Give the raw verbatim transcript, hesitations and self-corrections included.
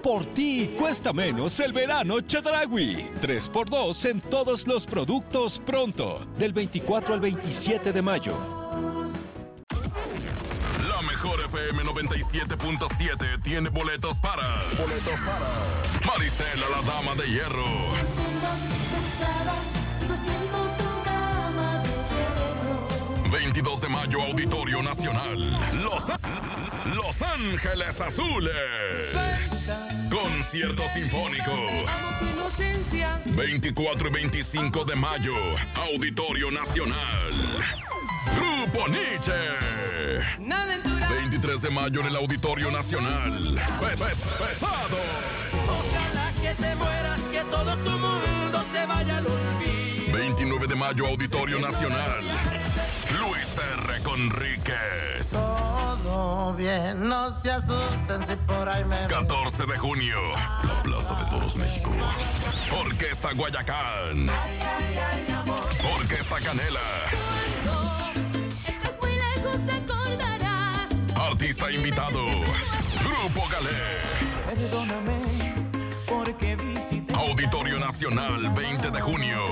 Por ti cuesta menos el verano Chedraui. tres por dos en todos los productos pronto. Del veinticuatro al veintisiete de mayo. La mejor F M noventa y siete punto siete tiene boletos para. Boletos para. Marisela, la dama de hierro. veintidós de mayo, Auditorio Nacional. Los, Los Ángeles Azules. Concierto sinfónico. veinticuatro y veinticinco de mayo, Auditorio Nacional. Grupo Nietzsche. veintitrés de mayo en el Auditorio Nacional. Pes, pes, pesado. Ojalá que te mueras, que todo tu mundo se vaya al olvido. veintinueve de mayo, Auditorio Nacional. Luis R. Conríquez. Todo bien, no se asusten si por ahí me... catorce de junio, la Plaza de Toros México. Orquesta Guayacán. Ay, ay, ay, amor. Orquesta Canela. Estás muy lejos, te acordarás. Artista invitado, Grupo Galé. Perdóname porque visité. Auditorio Nacional, veinte de junio.